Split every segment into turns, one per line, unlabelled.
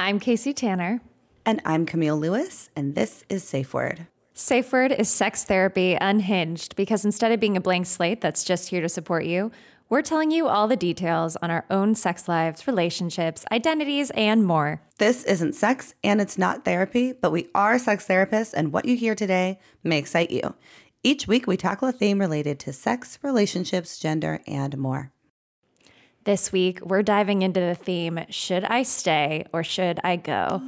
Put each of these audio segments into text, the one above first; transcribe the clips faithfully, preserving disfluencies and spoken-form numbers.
I'm Casey Tanner.
And I'm Camille Lewis, and this is Safe Word.
Safe Word is sex therapy unhinged because instead of being a blank slate that's just here to support you, we're telling you all the details on our own sex lives, relationships, identities, and more.
This isn't sex and it's not therapy, but we are sex therapists, and what you hear today may excite you. Each week, we tackle a theme related to sex, relationships, gender, and more.
This week, we're diving into the theme, should I stay or should I go?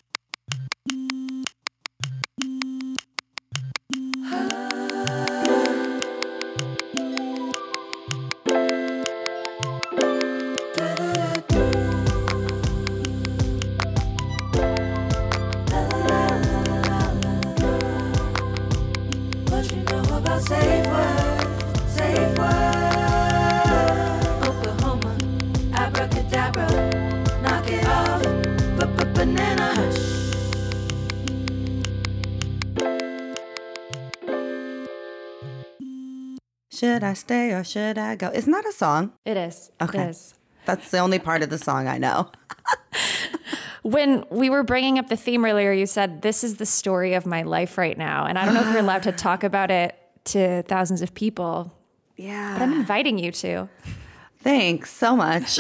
Should I stay or should I go? Isn't that a song?
It is.
Okay.
It is.
That's the only part of the song I know.
When we were bringing up the theme earlier, you said, this is the story of my life right now. And I don't know if you're allowed to talk about it to thousands of people.
Yeah.
But I'm inviting you to.
Thanks so much.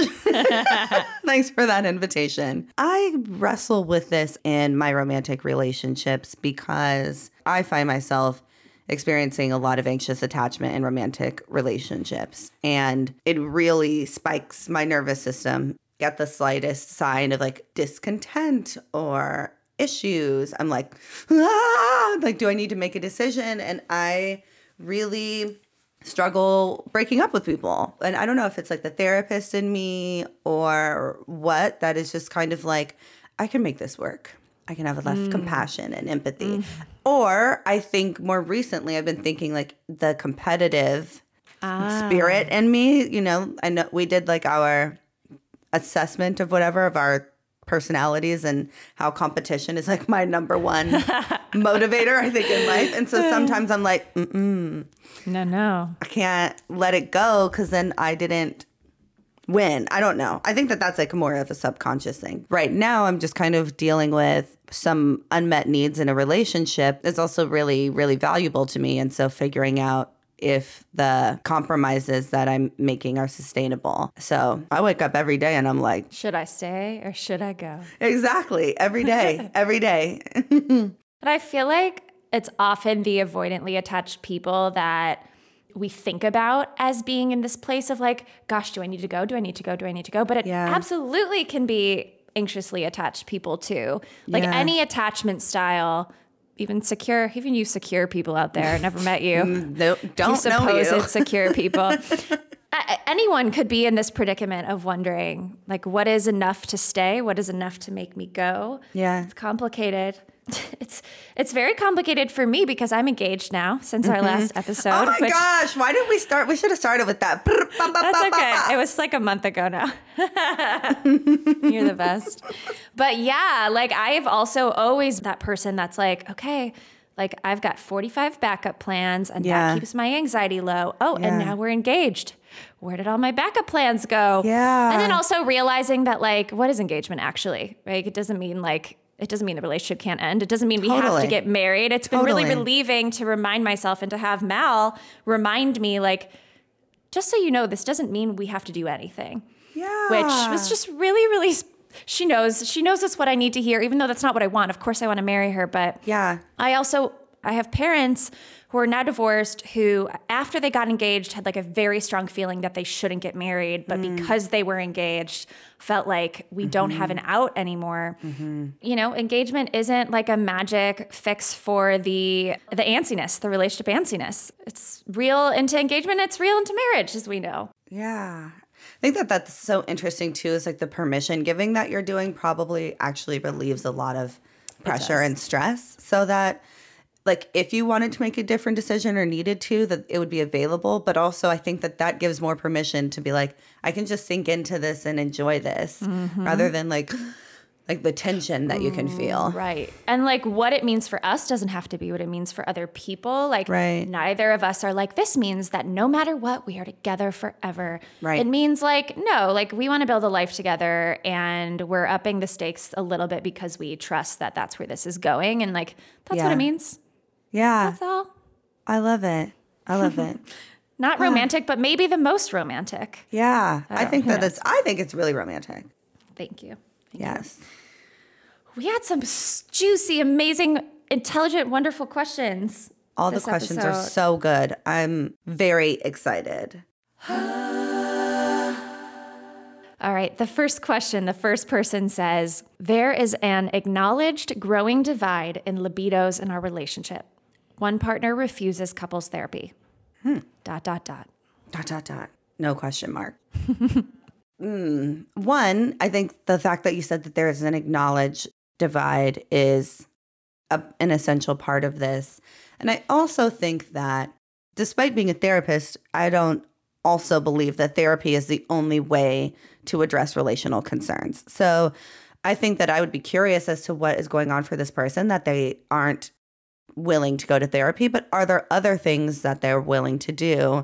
Thanks for that invitation. I wrestle with this in my romantic relationships because I find myself experiencing a lot of anxious attachment in romantic relationships. And it really spikes my nervous system. Get the slightest sign of like discontent or issues, I'm like, ah! Like, do I need to make a decision? And I really struggle breaking up with people. And I don't know if it's like the therapist in me or what, that is just kind of like, I can make this work. I can have enough mm. compassion and empathy. Mm. Or I think more recently I've been thinking like the competitive ah. spirit in me. You know, I know we did like our assessment of whatever of our personalities and how competition is like my number one motivator, I think, in life. And so sometimes I'm like, mm-mm.
No, no.
I can't let it go because then I didn't win. I don't know. I think that that's like more of a subconscious thing. Right now, I'm just kind of dealing with some unmet needs in a relationship. It's also really, really valuable to me. And so figuring out if the compromises that I'm making are sustainable. So I wake up every day and I'm like,
should I stay or should I go?
Exactly. Every day. every day.
But I feel like it's often the avoidantly attached people that we think about as being in this place of like, gosh, do I need to go? Do I need to go? Do I need to go? But it yeah. absolutely can be anxiously attached people too. Like yeah. any attachment style, even secure, even you secure people out there, never met you.
No, don't
you suppose
know you.
It's secure people. Anyone could be in this predicament of wondering, like, what is enough to stay? What is enough to make me go?
Yeah.
It's complicated. It's it's very complicated for me because I'm engaged now since mm-hmm. our last episode.
Oh my
which,
gosh, why did we start? We should have started with that.
That's okay. It was like a month ago now. You're the best. But yeah, like I've also always that person that's like, okay, like I've got forty-five backup plans and
yeah.
that keeps my anxiety low. Oh,
yeah.
and now we're engaged. Where did all my backup plans go?
Yeah.
And then also realizing that like, what is engagement actually? Right? It doesn't mean like, it doesn't mean the relationship can't end. It doesn't mean we
totally.
have to get married. It's been
totally.
really relieving to remind myself and to have Mal remind me like, just so you know, this doesn't mean we have to do anything.
Yeah.
Which was just really, really, she knows, she knows that's what I need to hear, even though that's not what I want. Of course I want to marry her, but
yeah.
I also, I have parents who are now divorced who, after they got engaged, had like a very strong feeling that they shouldn't get married, but mm. because they were engaged, felt like we mm-hmm. don't have an out anymore. Mm-hmm. You know, engagement isn't like a magic fix for the the antsiness, the relationship antsiness. It's real into engagement. It's real into marriage, as we know.
Yeah. I think that that's so interesting too, is like the permission giving that you're doing probably actually relieves a lot of pressure and stress, so that like if you wanted to make a different decision or needed to, that it would be available. But also I think that that gives more permission to be like, I can just sink into this and enjoy this mm-hmm. rather than like, like the tension that you can feel.
Right. And like what it means for us doesn't have to be what it means for other people. Like
right.
neither of us are like, this means that no matter what, we are together forever.
Right.
It means like, no, like we want to build a life together and we're upping the stakes a little bit because we trust that that's where this is going. And like, that's
yeah.
what it means.
Yeah.
That's all.
I love it. I love it.
Not romantic, but maybe the most romantic.
Yeah. I, I think that
knows?
it's, I think it's really romantic.
Thank you. Thank
yes.
You. We had some juicy, amazing, intelligent, wonderful questions.
All the questions episode. Are so good. I'm very excited.
All right. The first question, the first person says, there is an acknowledged growing divide in libidos in our relationship. One partner refuses couples therapy. Hmm. Dot, dot, dot.
Dot, dot, dot. No question mark. mm. One, I think the fact that you said that there is an acknowledged divide is a, an essential part of this. And I also think that despite being a therapist, I don't also believe that therapy is the only way to address relational concerns. So I think that I would be curious as to what is going on for this person, that they aren't willing to go to therapy, but are there other things that they're willing to do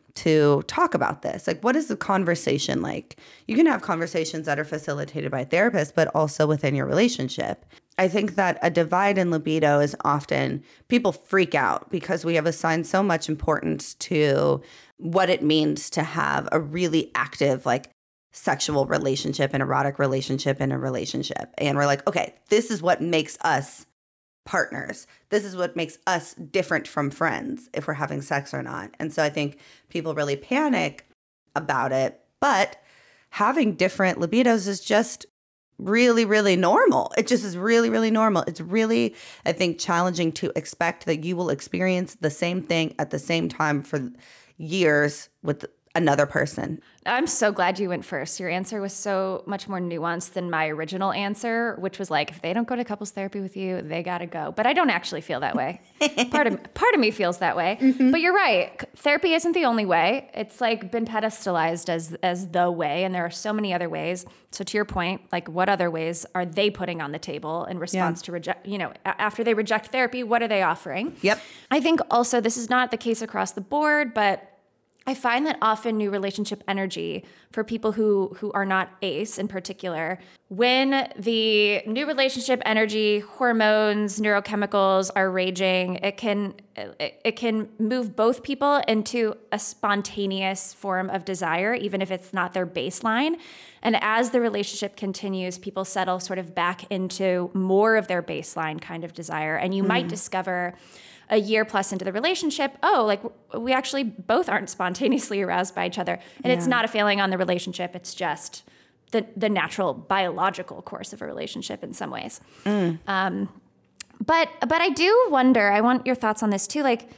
to talk about this? Like, what is the conversation like? You can have conversations that are facilitated by therapists, but also within your relationship. I think that a divide in libido is often, people freak out because we have assigned so much importance to what it means to have a really active, like, sexual relationship, an erotic relationship in a relationship. And we're like, okay, this is what makes us partners. This is what makes us different from friends if we're having sex or not. And so I think people really panic about it. But having different libidos is just really, really normal. It just is really, really normal. It's really, I think, challenging to expect that you will experience the same thing at the same time for years with another person.
I'm so glad you went first. Your answer was so much more nuanced than my original answer, which was like, if they don't go to couples therapy with you, they got to go. But I don't actually feel that way. part of part of me feels that way. Mm-hmm. But you're right. Therapy isn't the only way. It's like been pedestalized as as the way, and there are so many other ways. So to your point, like what other ways are they putting on the table in response yeah. to reject, you know, after they reject therapy, what are they offering?
Yep.
I think also this is not the case across the board, but I find that often new relationship energy for people who who are not ace in particular, when the new relationship energy, hormones, neurochemicals are raging, it can it, it can move both people into a spontaneous form of desire, even if it's not their baseline. And as the relationship continues, people settle sort of back into more of their baseline kind of desire. And you mm. might discover a year plus into the relationship, oh, like we actually both aren't spontaneously aroused by each other. And yeah. it's not a failing on the relationship. It's just the the natural biological course of a relationship in some ways. Mm. Um, but but I do wonder, I want your thoughts on this too, like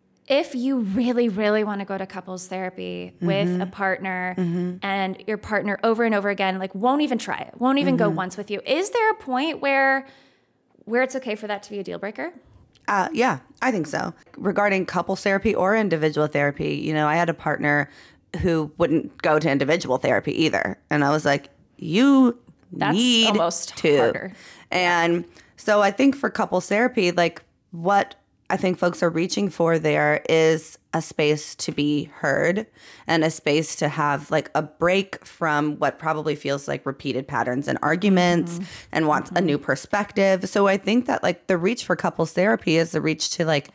if you really, really want to go to couples therapy mm-hmm. with a partner mm-hmm. and your partner over and over again, like won't even try it, won't even mm-hmm. go once with you, is there a point where where it's okay for that to be a deal breaker?
Uh, yeah, I think so. Regarding couples therapy or individual therapy, you know, I had a partner who wouldn't go to individual therapy either. And I was like, you
That's
need
almost
to.
Harder.
And so I think for couples therapy, like what I think folks are reaching for there is a space to be heard and a space to have like a break from what probably feels like repeated patterns and arguments mm-hmm. and wants mm-hmm. a new perspective. So I think that like the reach for couples therapy is the reach to like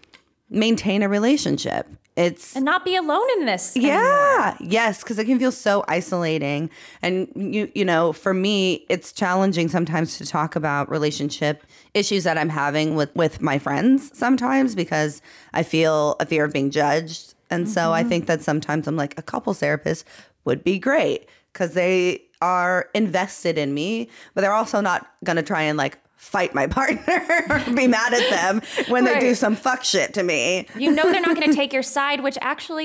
maintain a relationship. It's
and not be alone in this
yeah
anymore.
Yes, because it can feel so isolating. And you you know for me it's challenging sometimes to talk about relationship issues that I'm having with with my friends sometimes because I feel a fear of being judged. And mm-hmm. so I think that sometimes I'm like, a couples therapist would be great because they are invested in me, but they're also not going to try and like fight my partner or be mad at them when right. they do some fuck shit to me.
You know they're not going to take your side, which actually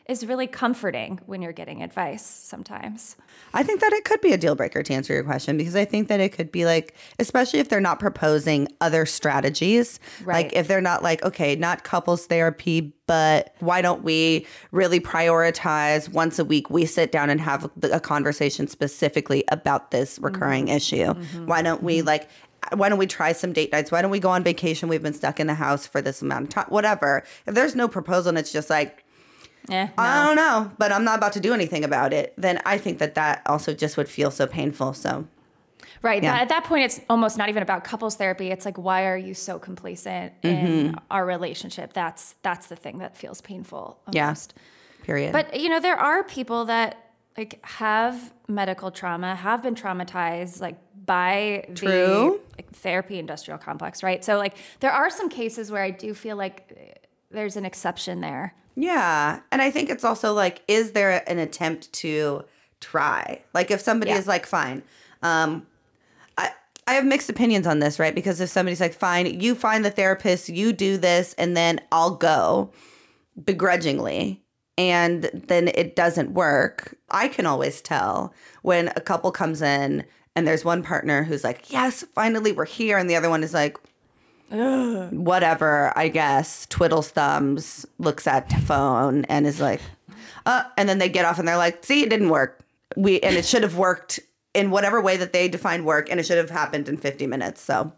is really comforting when you're getting advice sometimes.
I think that it could be a deal breaker to answer your question, because I think that it could be like, especially if they're not proposing other strategies,
Right.
like if they're not like, okay, not couples therapy, but why don't we really prioritize once a week we sit down and have a conversation specifically about this recurring mm-hmm. issue? Mm-hmm. Why don't we like, why don't we try some date nights? Why don't we go on vacation? We've been stuck in the house for this amount of time, whatever. If there's no proposal and it's just like,
Eh, no.
I don't know, but I'm not about to do anything about it, then I think that that also just would feel so painful. So,
right.
Yeah.
That, at that point, it's almost not even about couples therapy. It's like, why are you so complacent in
Mm-hmm.
our relationship? That's that's the thing that feels painful
yeah,
almost.
period.
But, you know, there are people that like have medical trauma, have been traumatized like by
True.
the like, therapy industrial complex, right? So like there are some cases where I do feel like there's an exception there.
Yeah. And I think it's also like, is there an attempt to try? Like if somebody
Yeah.
is like, fine, um, I, I have mixed opinions on this, right? Because if somebody's like, fine, you find the therapist, you do this, and then I'll go begrudgingly, and then it doesn't work, I can always tell when a couple comes in and there's one partner who's like, yes, finally we're here. And the other one is like, ugh, whatever, I guess, twiddles thumbs, looks at phone and is like, uh, and then they get off and they're like, see, it didn't work. We, and it should have worked in whatever way that they define work, and it should have happened in fifty minutes. So,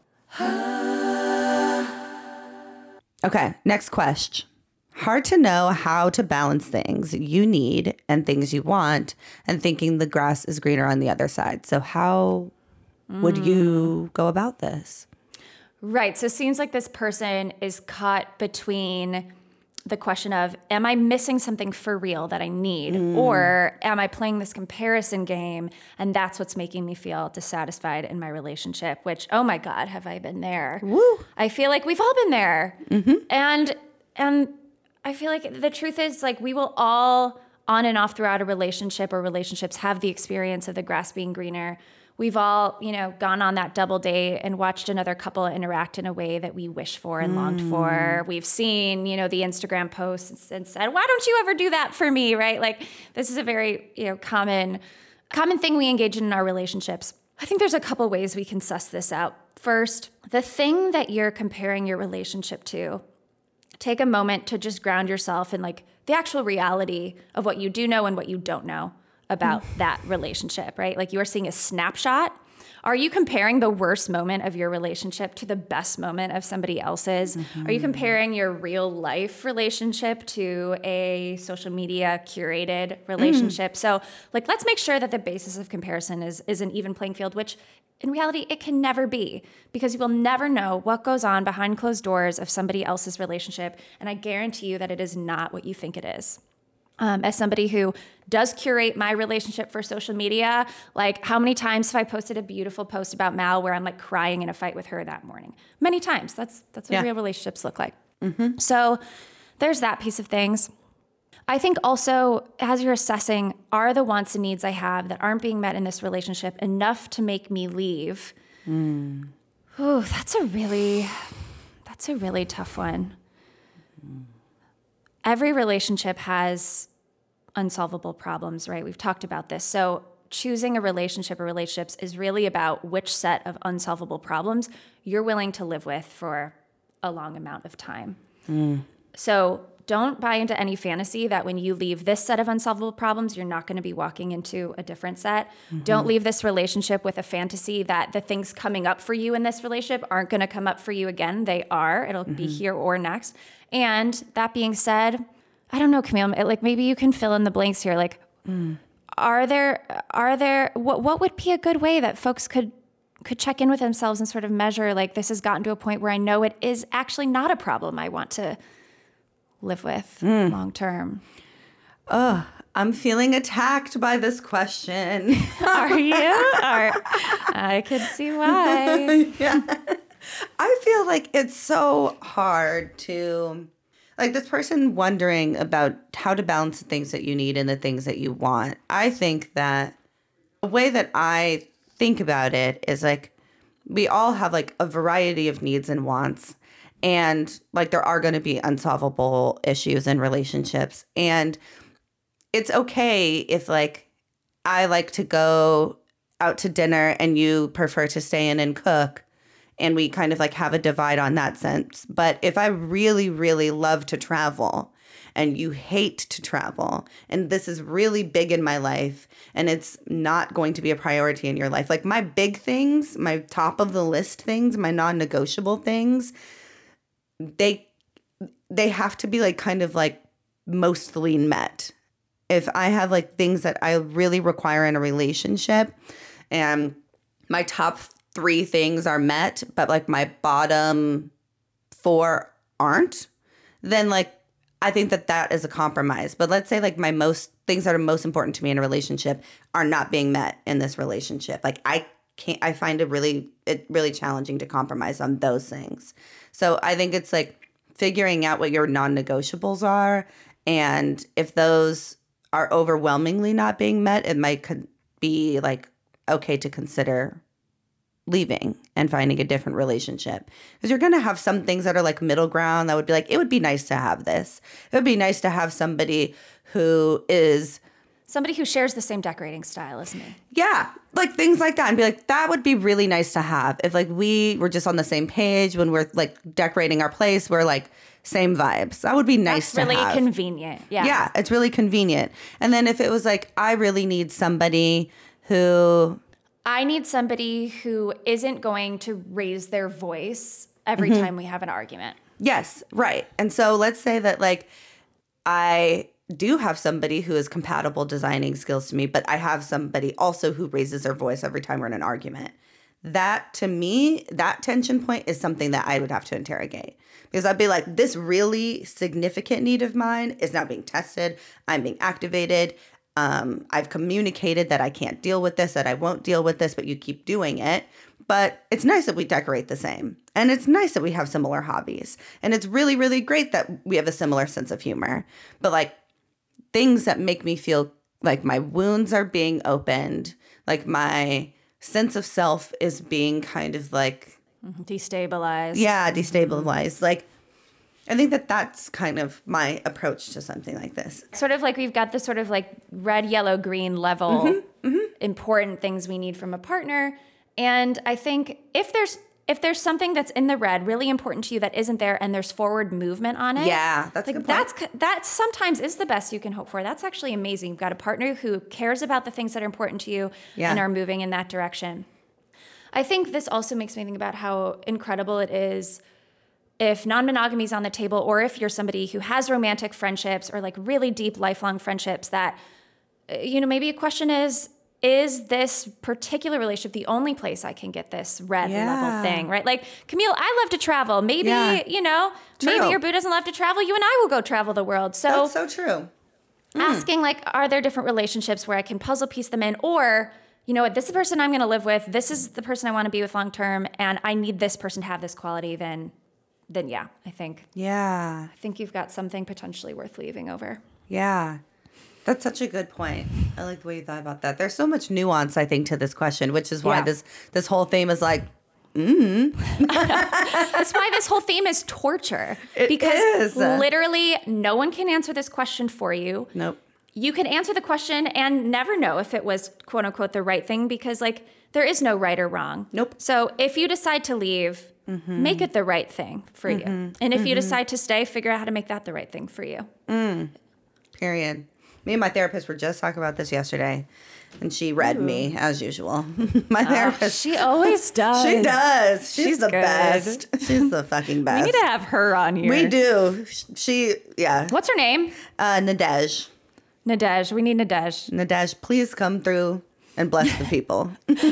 okay, next question. Hard to know how to balance things you need and things you want, and thinking the grass is greener on the other side. So how would you go about this?
Right. So it seems like this person is caught between the question of, am I missing something for real that I need? Mm. Or am I playing this comparison game and that's what's making me feel dissatisfied in my relationship? Which, oh my God, have I been there?
Woo.
I feel like we've all been there.
Mm-hmm.
And, and I feel like the truth is like we will all on and off throughout a relationship or relationships have the experience of the grass being greener. We've all, you know, gone on that double date and watched another couple interact in a way that we wish for and mm. longed for. We've seen, you know, the Instagram posts and said, why don't you ever do that for me, right? Like this is a very, you know, common, common thing we engage in in our relationships. I think there's a couple ways we can suss this out. First, the thing that you're comparing your relationship to, take a moment to just ground yourself in like the actual reality of what you do know and what you don't know about that relationship, right? Like you are seeing a snapshot. Are you comparing the worst moment of your relationship to the best moment of somebody else's? Mm-hmm. Are you comparing your real life relationship to a social media curated relationship? Mm. So like, let's make sure that the basis of comparison is, is an even playing field, which in reality, it can never be, because you will never know what goes on behind closed doors of somebody else's relationship. And I guarantee you that it is not what you think it is. Um, as somebody who does curate my relationship for social media, like how many times have I posted a beautiful post about Mal where I'm like crying in a fight with her that morning? Many times. That's that's what yeah. real relationships look like. Mm-hmm. So there's that piece of things. I think also as you're assessing, are the wants and needs I have that aren't being met in this relationship enough to make me leave? Mm. Ooh, that's a really, that's a really tough one. Mm. Every relationship has unsolvable problems, right? We've talked about this. So choosing a relationship or relationships is really about which set of unsolvable problems you're willing to live with for a long amount of time. Mm. So don't buy into any fantasy that when you leave this set of unsolvable problems, you're not going to be walking into a different set. Mm-hmm. Don't leave this relationship with a fantasy that the things coming up for you in this relationship aren't going to come up for you again. They are. It'll mm-hmm. be here or next. And that being said, I don't know, Camille, like maybe you can fill in the blanks here. Like, mm. are there, are there, what, what would be a good way that folks could, could check in with themselves and sort of measure, like, this has gotten to a point where I know it is actually not a problem I want to live with mm. long term?
Oh, I'm feeling attacked by this question.
Are you? Or, I could see why.
Yeah. I feel like it's so hard to, like, this person wondering about how to balance the things that you need and the things that you want. I think that the way that I think about it is like, we all have like a variety of needs and wants. And like, there are going to be unsolvable issues in relationships. And it's okay if like I like to go out to dinner and you prefer to stay in and cook, and we kind of like have a divide on that sense. But if I really, really love to travel and you hate to travel, and this is really big in my life and it's not going to be a priority in your life, like my big things, my top of the list things, my non-negotiable things, they they have to be like kind of like mostly met. If I have like things that I really require in a relationship and my top three things are met, but like my bottom four aren't, then like I think that that is a compromise. But let's say like my most things that are most important to me in a relationship are not being met in this relationship. Like I can't, I find it really, it really challenging to compromise on those things. So I think it's like figuring out what your non-negotiables are. And if those are overwhelmingly not being met, it might could be like okay to consider leaving and finding a different relationship, because you're going to have some things that are like middle ground that would be like, it would be nice to have this. It would be nice to have somebody who is
somebody who shares the same decorating style as me.
Yeah, like things like that, and be like, that would be really nice to have if like we were just on the same page when we're like decorating our place. We're like same vibes. That would be nice
That's
to
really
have.
convenient. Yeah.
Yeah, it's really convenient. And then if it was like, I really need somebody who
I need somebody who isn't going to raise their voice every mm-hmm. time we have an argument.
Yes, right. And so let's say that like I do have somebody who is compatible designing skills to me, but I have somebody also who raises their voice every time we're in an argument. That to me, that tension point is something that I would have to interrogate, because I'd be like, this really significant need of mine is not being tested. I'm being activated. Um, I've communicated that I can't deal with this, that I won't deal with this, but you keep doing it. But it's nice that we decorate the same. And it's nice that we have similar hobbies. And it's really, really great that we have a similar sense of humor. But like things that make me feel like my wounds are being opened, like my sense of self is being kind of like
destabilized.
Yeah, destabilized. Mm-hmm. Like, I think that that's kind of my approach to something like this.
Sort of like we've got the sort of like red, yellow, green level mm-hmm, mm-hmm. important things we need from a partner. And I think if there's if there's something that's in the red really important to you that isn't there, and there's forward movement on it.
Yeah, that's
like
a good
that's
point.
that sometimes is the best you can hope for. That's actually amazing. You've got a partner who cares about the things that are important to you yeah. and are moving in that direction. I think this also makes me think about how incredible it is if non-monogamy is on the table, or if you're somebody who has romantic friendships or like really deep lifelong friendships, that, you know, maybe a question is, is this particular relationship the only place I can get this red yeah. level thing, right? Like, Camille, I love to travel. Maybe, yeah. you know, true. maybe your boo doesn't love to travel. You and I will go travel the world. So
that's so true.
Mm. Asking like, are there different relationships where I can puzzle piece them in? Or, you know what, this is the person I'm going to live with. This is the person I want to be with long term. And I need this person to have this quality. Then then yeah, I think.
Yeah.
I think you've got something potentially worth leaving over.
Yeah. That's such a good point. I like the way you thought about that. There's so much nuance, I think, to this question, which is why yeah. this this whole theme is like, mm.
That's why this whole theme is torture.
It
because
is.
Literally no one can answer this question for you.
Nope.
You can answer the question and never know if it was, quote unquote, the right thing, because like there is no right or wrong.
Nope.
So if you decide to leave, mm-hmm. make it the right thing for mm-hmm. you. And if mm-hmm. you decide to stay, figure out how to make that the right thing for you.
Mm. Period. Me and my therapist were just talking about this yesterday, and she read Ooh. me as usual. My uh, therapist.
She always does.
She does. She's, She's the
good.
best. She's the fucking best.
We need to have her on here.
We do. She, yeah.
What's her name?
Uh, Nadej.
Nadej. We need Nadej.
Nadej, please come through and bless the people.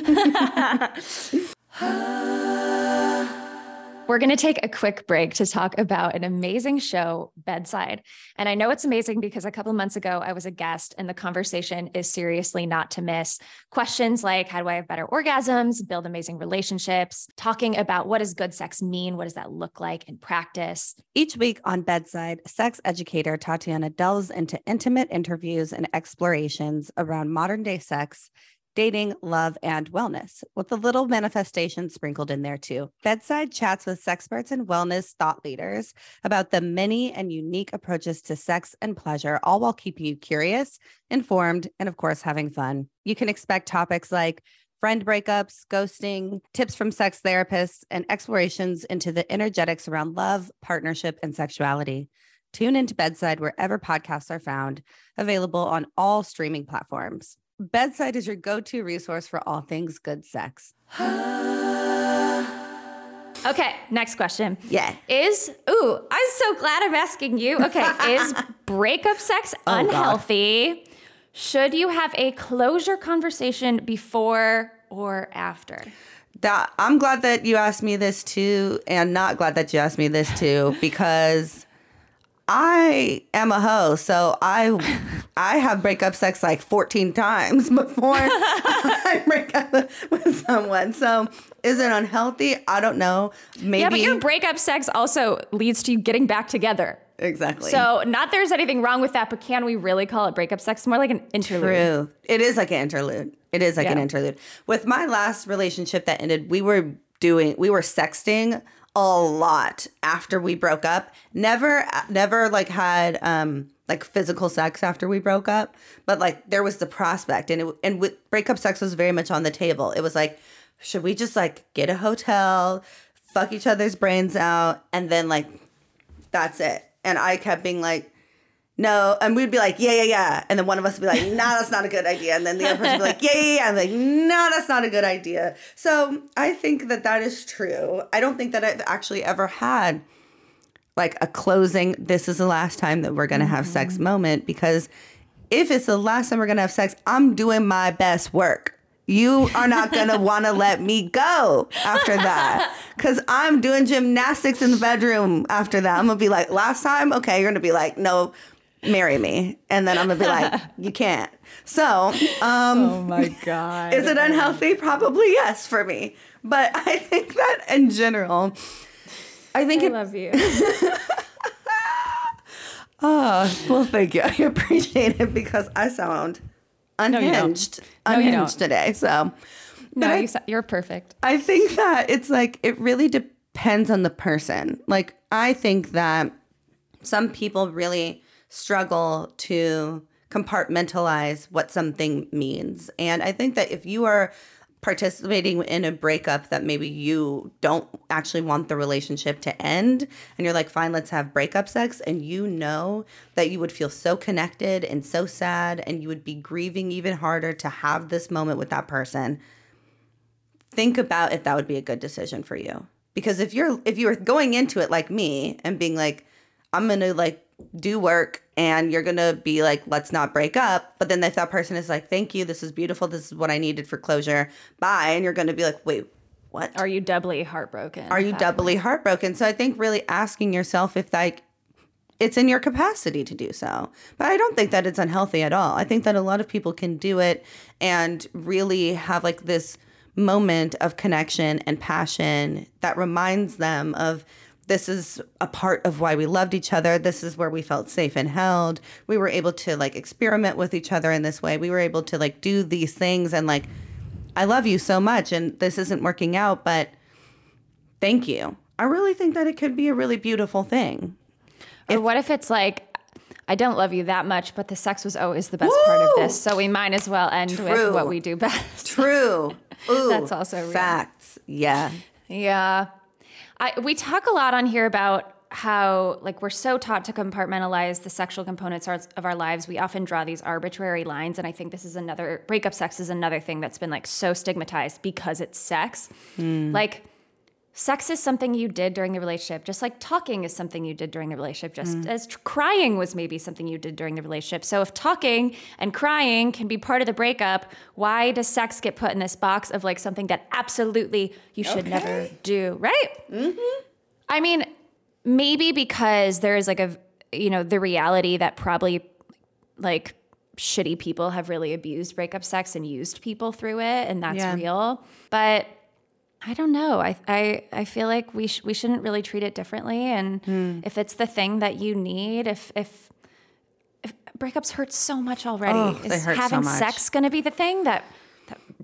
We're going to take a quick break to talk about an amazing show, Bedside. And I know it's amazing because a couple of months ago, I was a guest, and the conversation is seriously not to miss. Questions like, how do I have better orgasms, build amazing relationships, talking about what does good sex mean? What does that look like in practice?
Each week on Bedside, sex educator Tatiana delves into intimate interviews and explorations around modern day sex, dating, love, and wellness, with a little manifestation sprinkled in there too. Bedside chats with sexperts and wellness thought leaders about the many and unique approaches to sex and pleasure, all while keeping you curious, informed, and of course, having fun. You can expect topics like friend breakups, ghosting, tips from sex therapists, and explorations into the energetics around love, partnership, and sexuality. Tune into Bedside wherever podcasts are found, available on all streaming platforms. Bedside is your go-to resource for all things good sex.
Okay, next question.
Yeah.
Is, ooh, I'm so glad I'm asking you. Okay, is breakup sex
Oh,
unhealthy? God. Should you have a closure conversation before or after?
That, I'm glad that you asked me this too, and not glad that you asked me this too, because I am a hoe, so I I have breakup sex like fourteen times before I break up with someone. So is it unhealthy? I don't know. Maybe.
Yeah, but your breakup sex also leads to you getting back together.
Exactly.
So not there's anything wrong with that, but can we really call it breakup sex? It's more like an interlude.
True. It is like an interlude. It is like yeah. an interlude. With my last relationship that ended, we were doing, we were sexting a lot after we broke up. Never, never like had um like physical sex after we broke up, but like there was the prospect, and it, and with breakup sex was very much on the table. It was like, should we just like get a hotel, fuck each other's brains out, and then like that's it? And I kept being like, no, and we'd be like, yeah, yeah, yeah, and then one of us would be like, nah, that's not a good idea, and then the other person would be like, yeah, yeah, yeah, and like, no, that's not a good idea. So I think that that is true. I don't think that I've actually ever had like a closing, this is the last time that we're going to mm-hmm. have sex moment, because if it's the last time we're going to have sex, I'm doing my best work. You are not going to want to let me go after that, because I'm doing gymnastics in the bedroom after that. I'm going to be like, last time? Okay, you're going to be like, no, marry me. And then I'm going to be like, you can't. So, um,
oh my God.
Is it unhealthy? Probably yes for me. But I think that in general, I think
I
it,
love you.
Oh, well, thank you. I appreciate it, because I sound unhinged,
no, you
unhinged
no, you
today. So,
no,
I,
you, you're perfect.
I think that it's like, it really depends on the person. Like, I think that some people really struggle to compartmentalize what something means. And I think that if you are participating in a breakup that maybe you don't actually want the relationship to end, and you're like, fine, let's have breakup sex, and you know that you would feel so connected and so sad, and you would be grieving even harder to have this moment with that person, think about if that would be a good decision for you. Because if you're if you're going into it like me and being like, I'm gonna like do work, and you're going to be like, let's not break up. But then if that person is like, thank you, this is beautiful, this is what I needed for closure, bye. And you're going to be like, wait, what?
Are you doubly heartbroken?
Are you doubly point? heartbroken? So I think really asking yourself if like it's in your capacity to do so. But I don't think that it's unhealthy at all. I think that a lot of people can do it and really have like this moment of connection and passion that reminds them of, this is a part of why we loved each other. This is where we felt safe and held. We were able to like experiment with each other in this way. We were able to like do these things, and like, I love you so much, and this isn't working out, but thank you. I really think that it could be a really beautiful thing.
Or if, what if it's like, I don't love you that much, but the sex was always the best Woo! part of this, so we might as well end True. with what we do best.
True. Ooh,
that's also real.
Facts. Yeah.
Yeah. I, we talk a lot on here about how, like, we're so taught to compartmentalize the sexual components of our lives. We often draw these arbitrary lines, and I think this is another, breakup sex is another thing that's been, like, so stigmatized because it's sex. Mm. Like, sex is something you did during the relationship, just like talking is something you did during the relationship, just mm. as tr- crying was maybe something you did during the relationship. So if talking and crying can be part of the breakup, why does sex get put in this box of like something that absolutely you should okay. never do, right? Mm-hmm. I mean, maybe because there is like a, you know, the reality that probably like shitty people have really abused breakup sex and used people through it, and that's yeah. real. But I don't know. I I, I feel like we sh- we shouldn't really treat it differently. And mm. if it's the thing that you need, if if, if breakups hurt so much already,
oh,
is
hurt
having
so much.
sex going to be the thing that, that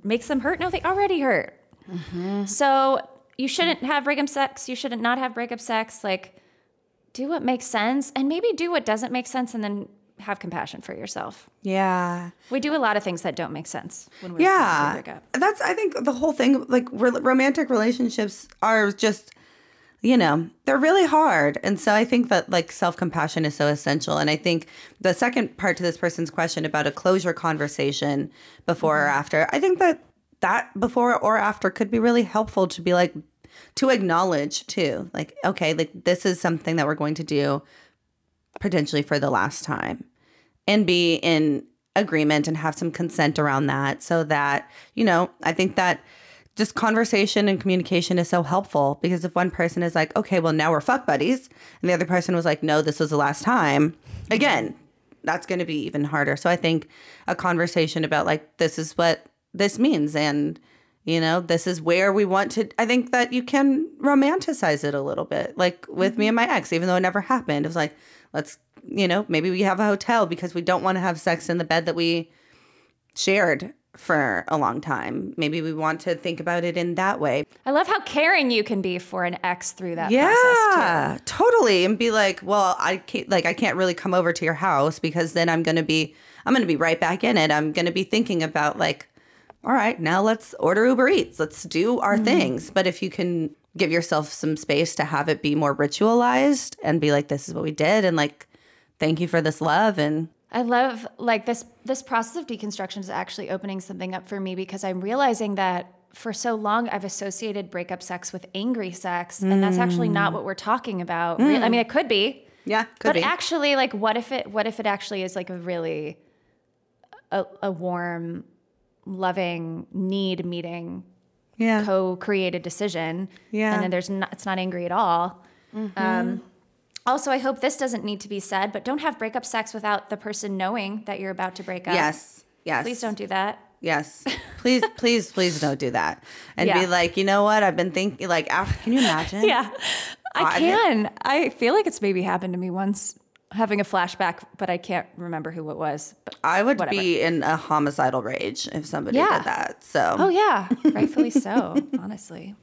makes them hurt? No, they already hurt. Mm-hmm. So you shouldn't have breakup sex. You shouldn't not have breakup sex. Like, do what makes sense and maybe do what doesn't make sense and then have compassion for yourself.
Yeah.
We do a lot of things that don't make sense when we're
yeah.
going through breakup.
That's, I think the whole thing, like re- romantic relationships are just, you know, they're really hard. And so I think that like self-compassion is so essential. And I think the second part to this person's question about a closure conversation before mm-hmm. or after, I think that that before or after could be really helpful to be like, to acknowledge too, like, okay, like this is something that we're going to do potentially for the last time and be in agreement and have some consent around that so that, you know, I think that just conversation and communication is so helpful because if one person is like, okay, well, now we're fuck buddies, and the other person was like, no, this was the last time, again, that's going to be even harder. So I think a conversation about like, this is what this means. And, you know, this is where we want to, I think that you can romanticize it a little bit. Like with me and my ex, even though it never happened, it was like, let's, you know, maybe we have a hotel because we don't want to have sex in the bed that we shared for a long time. Maybe we want to think about it in that way.
I love how caring you can be for an ex through that
yeah,
process too.
Totally. And be like, well, I can't, like, I can't really come over to your house because then I'm going to be, I'm going to be right back in it. I'm going to be thinking about like, all right, now let's order Uber Eats. Let's do our mm. things. But if you can give yourself some space to have it be more ritualized and be like, this is what we did. And like, thank you for this love. And
I love like this this process of deconstruction is actually opening something up for me because I'm realizing that for so long I've associated breakup sex with angry sex, mm. and that's actually not what we're talking about. Mm. I mean, it could be.
Yeah, could
but
be.
actually, like, what if it what if it actually is like a really a, a warm, loving, need meeting,
yeah,
co-created decision.
Yeah,
and then there's not it's not angry at all. Mm-hmm. Um, Also, I hope this doesn't need to be said, but don't have breakup sex without the person knowing that you're about to break up.
Yes. Yes.
Please don't do that.
Yes. Please, please, please don't do that. And yeah. be like, you know what? I've been thinking, like, after, can you imagine?
yeah. I can. I feel like it's maybe happened to me once, having a flashback, but I can't remember who it was. But
I would
whatever.
be in a homicidal rage if somebody
yeah.
did that. So.
Oh, yeah. Rightfully so, honestly.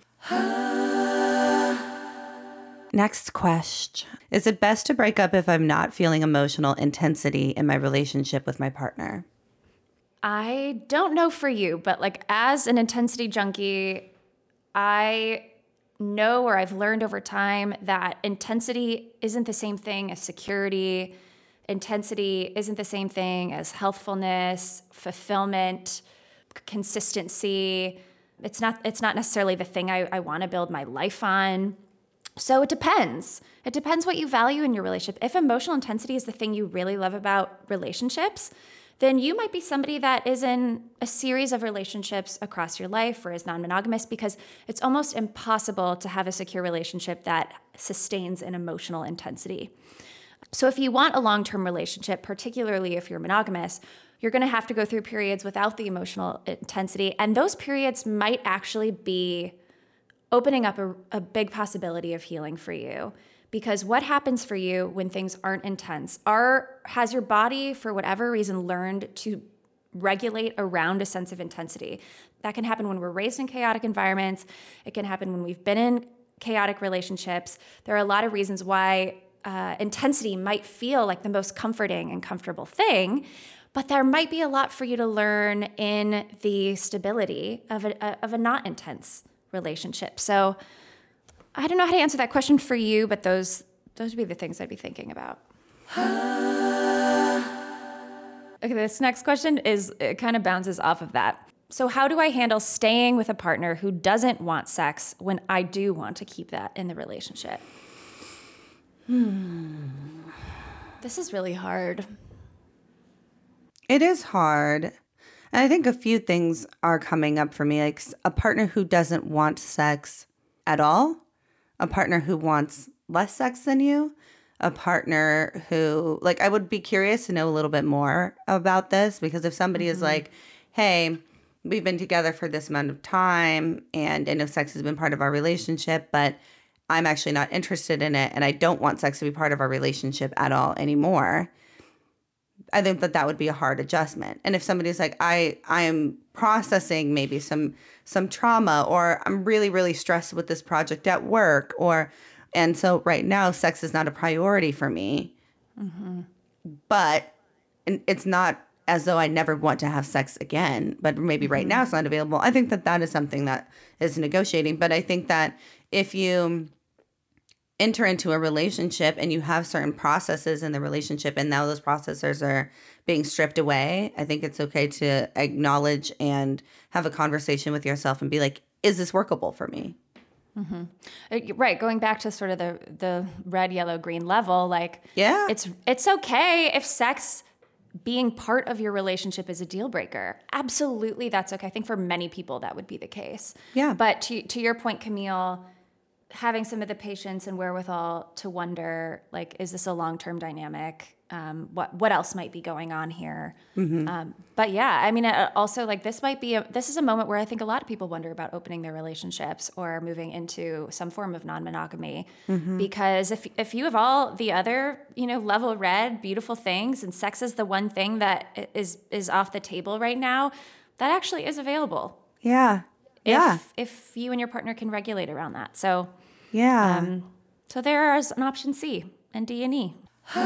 Next question. Is it best to break up if I'm not feeling emotional intensity in my relationship with my partner?
I don't know for you, but like as an intensity junkie, I know or I've learned over time that intensity isn't the same thing as security. Intensity isn't the same thing as healthfulness, fulfillment, consistency. It's not, it's not necessarily the thing I, I want to build my life on. So it depends. It depends what you value in your relationship. If emotional intensity is the thing you really love about relationships, then you might be somebody that is in a series of relationships across your life or is non-monogamous because it's almost impossible to have a secure relationship that sustains an emotional intensity. So if you want a long-term relationship, particularly if you're monogamous, you're going to have to go through periods without the emotional intensity. And those periods might actually be opening up a, a big possibility of healing for you. Because what happens for you when things aren't intense? Are, has your body, for whatever reason, learned to regulate around a sense of intensity? That can happen when we're raised in chaotic environments. It can happen when we've been in chaotic relationships. There are a lot of reasons why uh, intensity might feel like the most comforting and comfortable thing, but there might be a lot for you to learn in the stability of a, of a not intense relationship. So I don't know how to answer that question for you, but those those would be the things I'd be thinking about. Okay, this next question is, it kind of bounces off of that. So how do I handle staying with a partner who doesn't want sex when I do want to keep that in the relationship? Hmm. This is really hard.
It is hard. And I think a few things are coming up for me, like a partner who doesn't want sex at all, a partner who wants less sex than you, a partner who, like, I would be curious to know a little bit more about this, because if somebody mm-hmm. is like, hey, we've been together for this amount of time and I know sex has been part of our relationship, but I'm actually not interested in it and I don't want sex to be part of our relationship at all anymore, I think that that would be a hard adjustment. And if somebody's like, I I am processing maybe some some trauma, or I'm really, really stressed with this project at work, or, and so right now sex is not a priority for me, mm-hmm. but it's not as though I never want to have sex again, but maybe mm-hmm. right now it's not available. I think that that is something that is negotiating. But I think that if you enter into a relationship and you have certain processes in the relationship and now those processes are being stripped away, I think it's okay to acknowledge and have a conversation with yourself and be like, is this workable for me?
Mm-hmm. Right. Going back to sort of the, the red, yellow, green level, like,
yeah,
it's, it's okay if sex being part of your relationship is a deal breaker. Absolutely. That's okay. I think for many people that would be the case.
Yeah.
But to, to your point, Camille, having some of the patience and wherewithal to wonder, like, is this a long-term dynamic? Um, what what else might be going on here? Mm-hmm. Um, but yeah, I mean, uh, also like this might be a, this is a moment where I think a lot of people wonder about opening their relationships or moving into some form of non-monogamy, mm-hmm. because if if you have all the other, you know, level red beautiful things, and sex is the one thing that is is off the table right now, that actually is available.
Yeah,
if,
yeah.
If you and your partner can regulate around that, so
yeah.
Um, so there is an option C and D and E.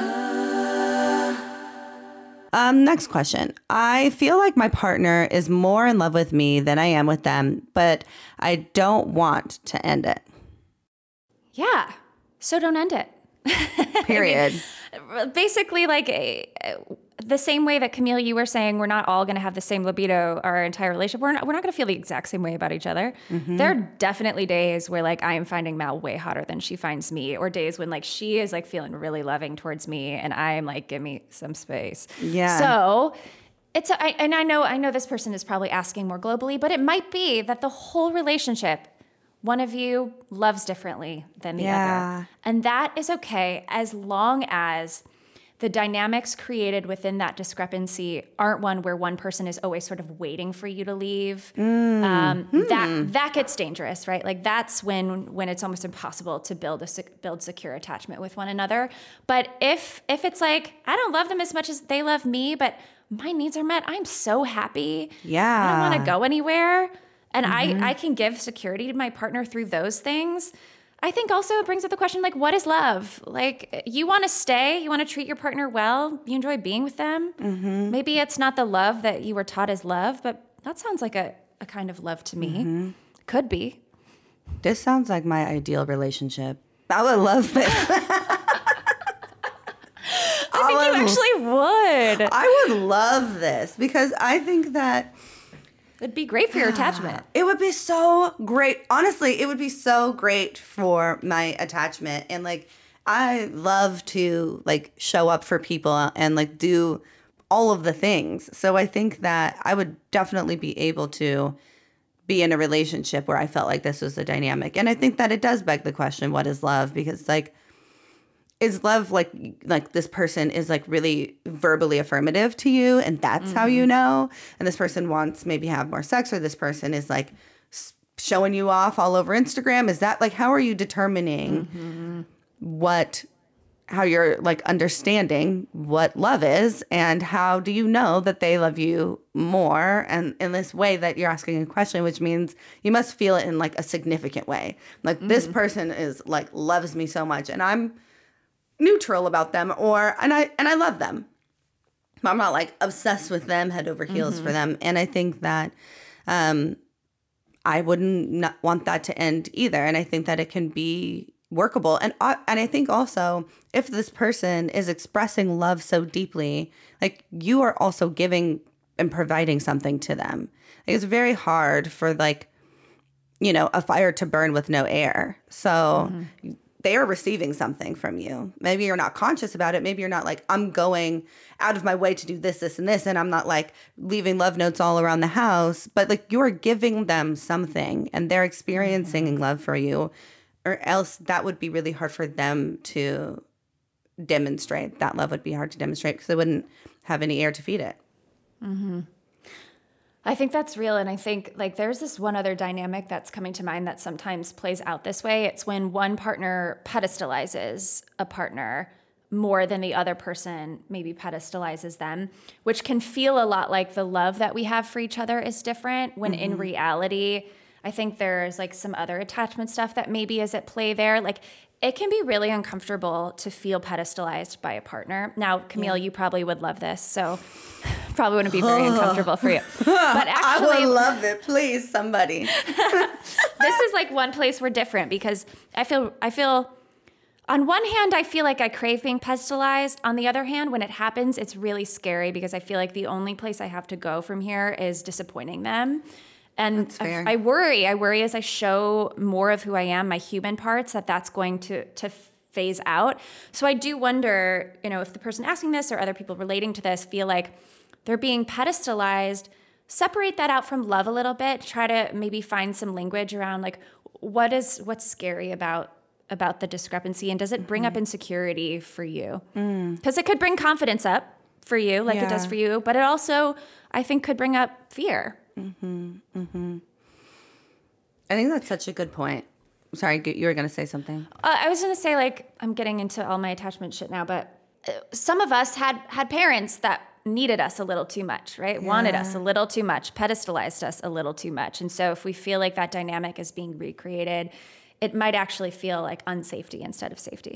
Um, next question. I feel like my partner is more in love with me than I am with them, but I don't want to end it.
Yeah. So don't end it.
Period.
I mean, basically, like uh, the same way that Camille, you were saying, we're not all going to have the same libido our entire relationship. We're not, we're not going to feel the exact same way about each other. Mm-hmm. There are definitely days where like I am finding Mal way hotter than she finds me, or days when like she is like feeling really loving towards me and I am like, give me some space.
Yeah.
So it's, a, I, and I know, I know this person is probably asking more globally, but it might be that the whole relationship, one of you loves differently than the
yeah.
other. And that is okay as long as the dynamics created within that discrepancy aren't one where one person is always sort of waiting for you to leave. Mm. Um, hmm. That that gets dangerous, right? Like that's when when it's almost impossible to build a build secure attachment with one another. But if if it's like, I don't love them as much as they love me, but my needs are met, I'm so happy.
Yeah,
I don't want to go anywhere. And mm-hmm. I, I can give security to my partner through those things. I think also it brings up the question, like, what is love? Like, you want to stay, you want to treat your partner well, you enjoy being with them. Mm-hmm. Maybe it's not the love that you were taught as love, but that sounds like a, a kind of love to me. Mm-hmm. Could be.
This sounds like my ideal relationship. I would love this.
I think I would, you actually would.
I would love this because I think that
it'd be great for your attachment.
It would be so great. Honestly, it would be so great for my attachment. And like, I love to like show up for people and like do all of the things. So I think that I would definitely be able to be in a relationship where I felt like this was the dynamic. And I think that it does beg the question, what is love? Because like, is love like like this person is like really verbally affirmative to you and that's mm-hmm. how you know, and this person wants maybe have more sex, or this person is like showing you off all over Instagram? Is that like, how are you determining mm-hmm. what how you're like understanding what love is, and how do you know that they love you more? And in this way that you're asking a question, which means you must feel it in like a significant way, like mm-hmm. this person is like loves me so much and I'm neutral about them, or and I and I love them. I'm not like obsessed with them, head over heels mm-hmm. for them. And I think that um, I wouldn't not want that to end either. And I think that it can be workable. And uh, and I think also if this person is expressing love so deeply, like you are also giving and providing something to them. Like, it's very hard for like, you know, a fire to burn with no air. So. Mm-hmm. They are receiving something from you. Maybe you're not conscious about it. Maybe you're not like, I'm going out of my way to do this, this, and this. And I'm not like leaving love notes all around the house. But like you're giving them something and they're experiencing mm-hmm. love for you. Or else that would be really hard for them to demonstrate. That love would be hard to demonstrate because they wouldn't have any air to feed it.
Mm-hmm. I think that's real. And I think like there's this one other dynamic that's coming to mind that sometimes plays out this way. It's when one partner pedestalizes a partner more than the other person maybe pedestalizes them, which can feel a lot like the love that we have for each other is different, when mm-hmm. in reality, I think there's like some other attachment stuff that maybe is at play there. Like, it can be really uncomfortable to feel pedestalized by a partner. Now, Camille, yeah. you probably would love this, so probably wouldn't be very uncomfortable for you. But actually,
I would love it. Please, somebody.
This is like one place we're different, because I feel I feel on one hand, I feel like I crave being pedestalized. On the other hand, when it happens, it's really scary, because I feel like the only place I have to go from here is disappointing them. And I, I worry, I worry as I show more of who I am, my human parts, that that's going to, to phase out. So I do wonder, you know, if the person asking this or other people relating to this feel like they're being pedestalized, separate that out from love a little bit. Try to maybe find some language around like, what is, what's scary about, about the discrepancy, and does it bring mm-hmm. up insecurity for you? Because mm. it could bring confidence up for you, like yeah. it does for you, but it also, I think, could bring up fear.
Mm-hmm. Mm-hmm. I think that's such a good point. Sorry, you were going to say something.
Uh, I was going to say, like, I'm getting into all my attachment shit now, but some of us had had parents that needed us a little too much, right? Yeah. Wanted us a little too much, pedestalized us a little too much. And so if we feel like that dynamic is being recreated, it might actually feel like unsafety instead of safety.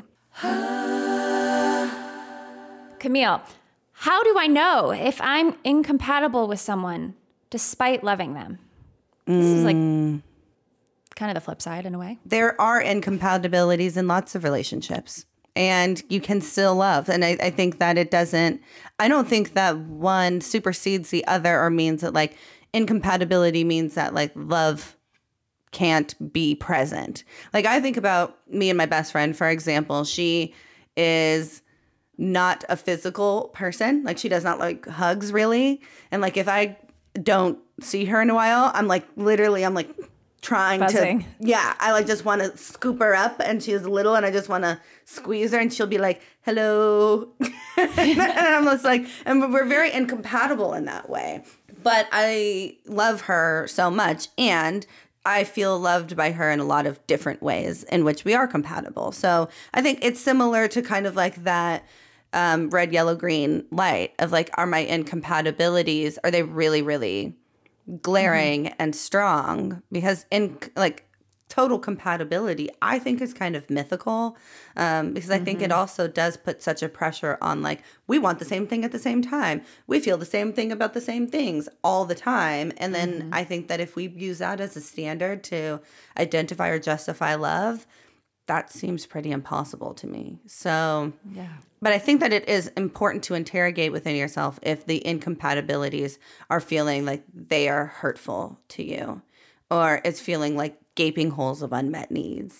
Camille, how do I know if I'm incompatible with someone despite loving them? This mm. is like kind of the flip side in a way.
There are incompatibilities in lots of relationships, and you can still love. And I, I think that it doesn't, I don't think that one supersedes the other, or means that like incompatibility means that like love can't be present. Like, I think about me and my best friend, for example. She is not a physical person. Like, she does not like hugs really. And like, if I don't see her in a while, I'm like, literally, I'm like trying Buzzing. to, yeah, I like just want to scoop her up, and she's little, and I just want to squeeze her, and she'll be like, hello. And I'm just like, and we're very incompatible in that way. But I love her so much, and I feel loved by her in a lot of different ways in which we are compatible. So I think it's similar to kind of like that um, red, yellow, green light of like, are my incompatibilities, are they really, really glaring mm-hmm. and strong? Because in like total compatibility, I think is kind of mythical, um, because I mm-hmm. think it also does put such a pressure on like, we want the same thing at the same time. We feel the same thing about the same things all the time. And then mm-hmm. I think that if we use that as a standard to identify or justify love, that seems pretty impossible to me. So, yeah. But I think that it is important to interrogate within yourself if the incompatibilities are feeling like they are hurtful to you, or it's feeling like gaping holes of unmet needs,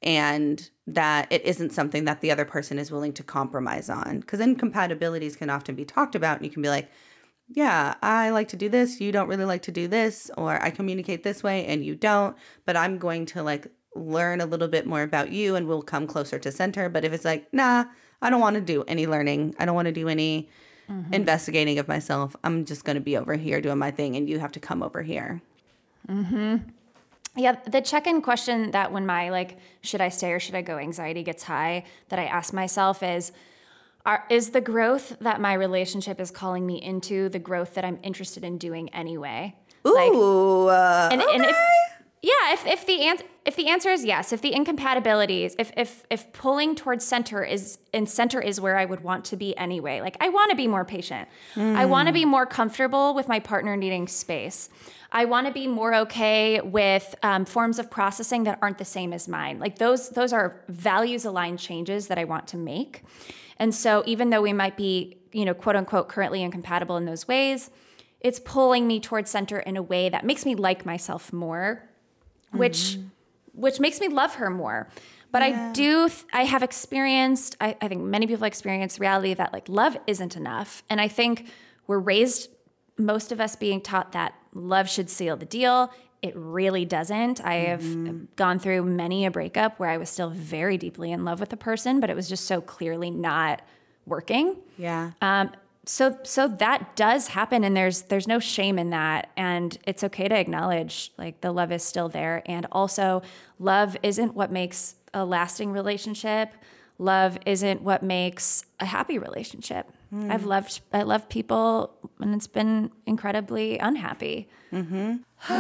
and that it isn't something that the other person is willing to compromise on. Because incompatibilities can often be talked about, and you can be like, yeah, I like to do this, you don't really like to do this, or I communicate this way and you don't, but I'm going to like learn a little bit more about you and we'll come closer to center. But if it's like, nah, I don't want to do any learning, I don't want to do any mm-hmm. investigating of myself, I'm just going to be over here doing my thing and you have to come over here.
Mm-hmm. Yeah, the check-in question that when my like, should I stay or should I go anxiety gets high, that I ask myself is, are, is the growth that my relationship is calling me into the growth that I'm interested in doing anyway?
Ooh,
like,
uh,
and,
okay.
and if, yeah, if, if the answer if the answer is yes, if the incompatibilities, if if if pulling towards center is, and center is where I would want to be anyway, like I want to be more patient. Mm. I want to be more comfortable with my partner needing space. I want to be more okay with um, forms of processing that aren't the same as mine. Like those those are values aligned changes that I want to make. And so even though we might be, you know, quote unquote, currently incompatible in those ways, it's pulling me towards center in a way that makes me like myself more, which mm-hmm. which makes me love her more. But yeah. I do, th- I have experienced, I, I think many people have experienced the reality that like love isn't enough. And I think we're raised, most of us being taught that love should seal the deal. It really doesn't. I have mm-hmm. gone through many a breakup where I was still very deeply in love with a person, but it was just so clearly not working.
Yeah.
Um, So so that does happen, and there's there's no shame in that, and it's okay to acknowledge like the love is still there. And also, love isn't what makes a lasting relationship. love isn't what makes a happy relationship. Mm. I've loved, I love people and it's been incredibly unhappy.
Mm-hmm.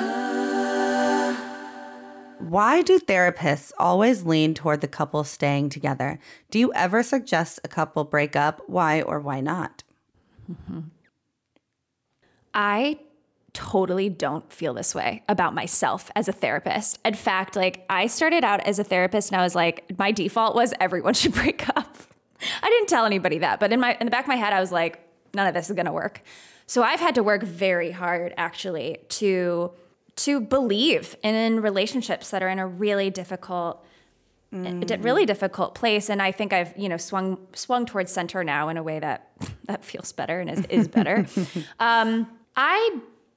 Why do therapists always lean toward the couple staying together? Do you ever suggest a couple break up? Why or why not?
Mm-hmm. I totally don't feel this way about myself as a therapist. In fact, like I started out as a therapist and I was like, my default was everyone should break up. I didn't tell anybody that, but in my in the back of my head, I was like, none of this is gonna work. So I've had to work very hard actually to to believe in relationships that are in a really difficult, mm. a really difficult place. And I think I've, you know, swung swung towards center now in a way that that feels better and is, is better. um, I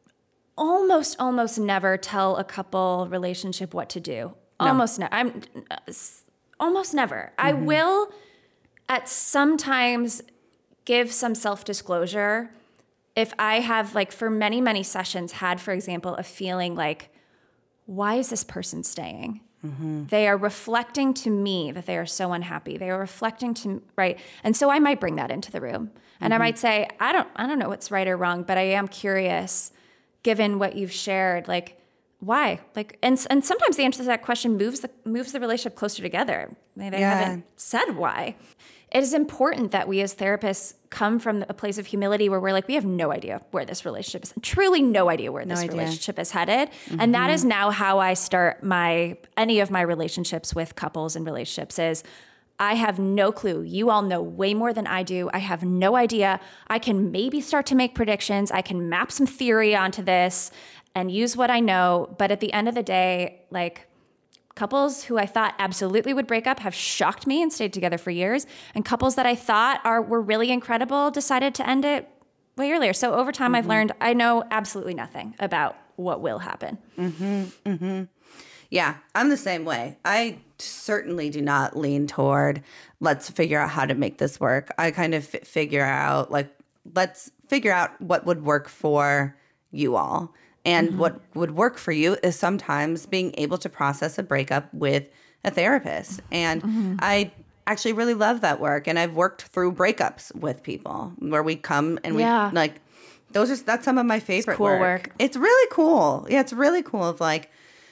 almost, almost never tell a couple relationship what to do. No. Almost never. I'm uh, almost never. Mm-hmm. I will at sometimes give some self-disclosure if I have, like, for many, many sessions had, for example, a feeling like, why is this person staying? Mm-hmm. They are reflecting to me that they are so unhappy. They are reflecting to, right? And so I might bring that into the room. And mm-hmm. I might say, I don't, I don't know what's right or wrong, but I am curious, given what you've shared, like, why? Like, and and sometimes the answer to that question moves the moves the relationship closer together. They, they yeah. haven't said why. It is important that we as therapists come from a place of humility where we're like, we have no idea where this relationship is, truly no idea where no this idea. relationship is headed. Mm-hmm. And that is now how I start my, any of my relationships with couples and relationships is, I have no clue. You all know way more than I do. I have no idea. I can maybe start to make predictions. I can map some theory onto this and use what I know. But at the end of the day, like, couples who I thought absolutely would break up have shocked me and stayed together for years. And couples that I thought are were really incredible decided to end it way earlier. So over time, mm-hmm. I've learned I know absolutely nothing about what will happen.
Mm-hmm, mm-hmm. Yeah, I'm the same way. I certainly do not lean toward, let's figure out how to make this work. I kind of f- figure out, like, let's figure out what would work for you all. And mm-hmm. what would work for you is sometimes being able to process a breakup with a therapist. And mm-hmm. I actually really love that work. And I've worked through breakups with people where we come and we yeah. like, those are, that's some of my favorite
it's cool
work.
work.
It's really cool. Yeah, it's really cool. Of like,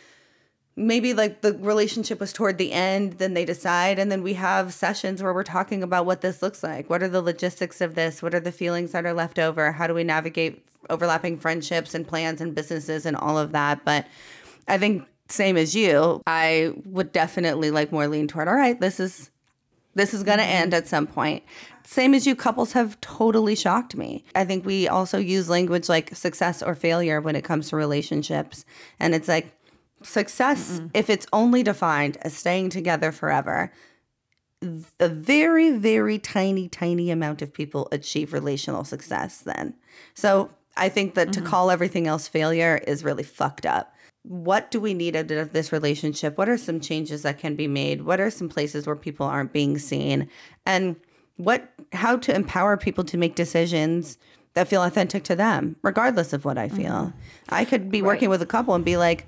maybe like the relationship was toward the end, then they decide. And then we have sessions where we're talking about what this looks like. What are the logistics of this? What are the feelings that are left over? How do we navigate overlapping friendships and plans and businesses and all of that? But I think same as you, I would definitely like more lean toward, all right, this is, this is going to mm-hmm. end at some point. Same as you, couples have totally shocked me. I think we also use language like success or failure when it comes to relationships. And it's like, success, Mm-mm. if it's only defined as staying together forever, a very, very tiny, tiny amount of people achieve relational success then. So I think that mm-hmm. to call everything else failure is really fucked up. What do we need out of this relationship? What are some changes that can be made? What are some places where people aren't being seen? And what, how to empower people to make decisions that feel authentic to them, regardless of what I feel. Mm-hmm. I could be right. working with a couple and be like,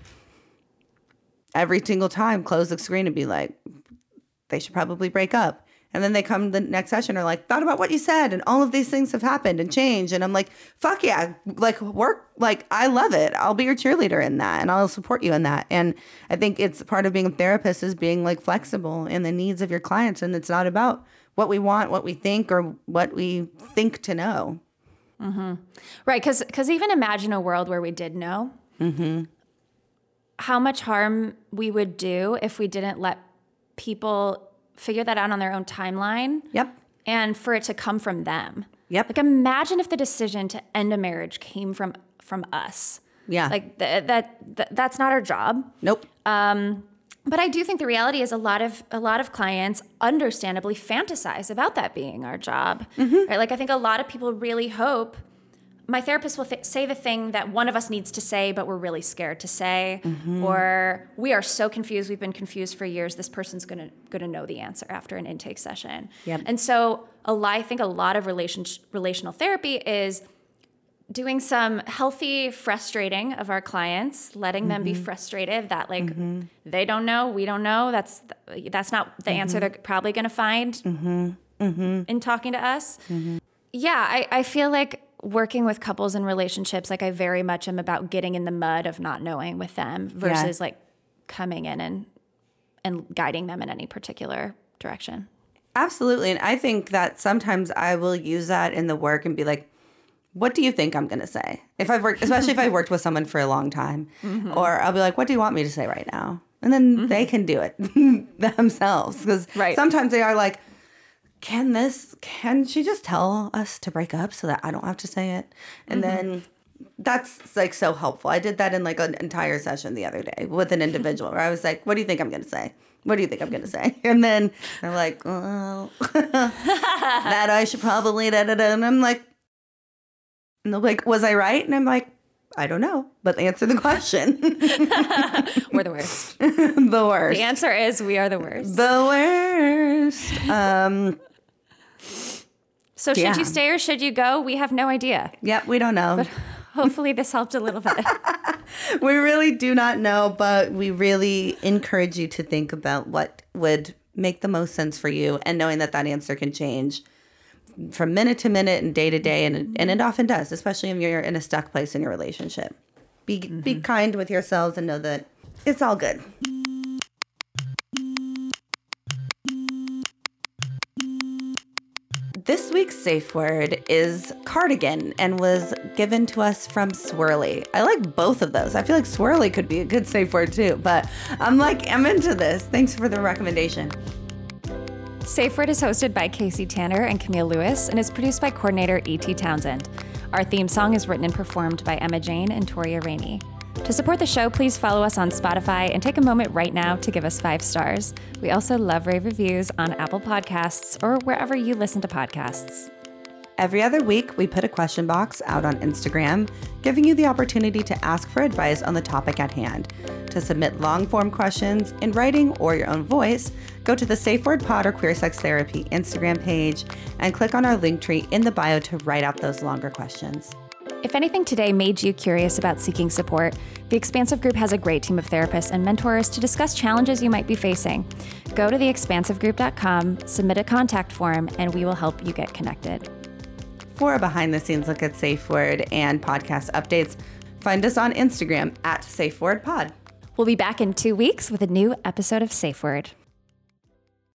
every single time, close the screen and be like, they should probably break up. And then they come the next session and are like, thought about what you said, and all of these things have happened and changed. And I'm like, fuck yeah, like work, like I love it. I'll be your cheerleader in that and I'll support you in that. And I think it's part of being a therapist is being like flexible in the needs of your clients. And it's not about what we want, what we think, or what we think to know.
Mm-hmm. Right, because because even imagine a world where we did know. Mm-hmm. How much harm we would do if we didn't let people figure that out on their own timeline.
Yep.
And for it to come from them.
Yep.
Like imagine if the decision to end a marriage came from from us.
Yeah.
Like th- that, th- that's not our job.
Nope. Um,
but I do think the reality is a lot of a lot of clients understandably fantasize about that being our job. Mm-hmm. Right? Like I think a lot of people really hope my therapist will th- say the thing that one of us needs to say, but we're really scared to say, mm-hmm. or we are so confused. We've been confused for years. This person's gonna gonna know the answer after an intake session.
Yep.
And so, a lot, I think a lot of relation relational therapy is doing some healthy frustrating of our clients, letting mm-hmm. them be frustrated that like mm-hmm. they don't know, we don't know. That's that's not the mm-hmm. answer they're probably going to find mm-hmm. Mm-hmm. in talking to us. Mm-hmm. Yeah, I, I feel like working with couples and relationships, like I very much am about getting in the mud of not knowing with them versus yeah. like coming in and and guiding them in any particular direction.
Absolutely. And I think that sometimes I will use that in the work and be like, what do you think I'm going to say? If I've worked, especially if I've worked with someone for a long time, mm-hmm. or I'll be like, what do you want me to say right now? And then mm-hmm. they can do it themselves. Because right. sometimes they are like, can this, can she just tell us to break up so that I don't have to say it? And mm-hmm. then that's like so helpful. I did that in like an entire session the other day with an individual where I was like, what do you think I'm going to say? What do you think I'm going to say? And then they're like, well, that I should probably, da, da, da. And I'm like, and they're like, was I right? And I'm like, I don't know, but answer the question.
We're the worst.
The worst.
The answer is we are the worst.
The worst. Um,
so should yeah. you stay or should you go? We have no idea.
Yep, we don't know.
But hopefully this helped a little bit.
We really do not know, but we really encourage you to think about what would make the most sense for you and knowing that that answer can change from minute to minute and day to day, and it, and it often does, especially if you're in a stuck place in your relationship. Be mm-hmm. be kind with yourselves and know that it's all good. This week's safe word is cardigan and was given to us from Swirly. I like both of those. I feel like Swirly could be a good safe word too, but I'm like, I'm into this. Thanks for the recommendation.
Safe Word is hosted by Casey Tanner and Camille Lewis and is produced by coordinator E T Townsend. Our theme song is written and performed by Emma Jane and Toria Rainey. To support the show, please follow us on Spotify and take a moment right now to give us five stars. We also love rave reviews on Apple Podcasts or wherever you listen to podcasts.
Every other week, we put a question box out on Instagram, giving you the opportunity to ask for advice on the topic at hand. To submit long-form questions in writing or your own voice, go to the Safe Word Pod or Queer Sex Therapy Instagram page and click on our link tree in the bio to write out those longer questions.
If anything today made you curious about seeking support, the Expansive Group has a great team of therapists and mentors to discuss challenges you might be facing. Go to the expansive group dot com, submit a contact form, and we will help you get connected.
For a behind-the-scenes look at Safe Word and podcast updates, find us on Instagram at Safe Word Pod.
We'll be back in two weeks with a new episode of Safe Word.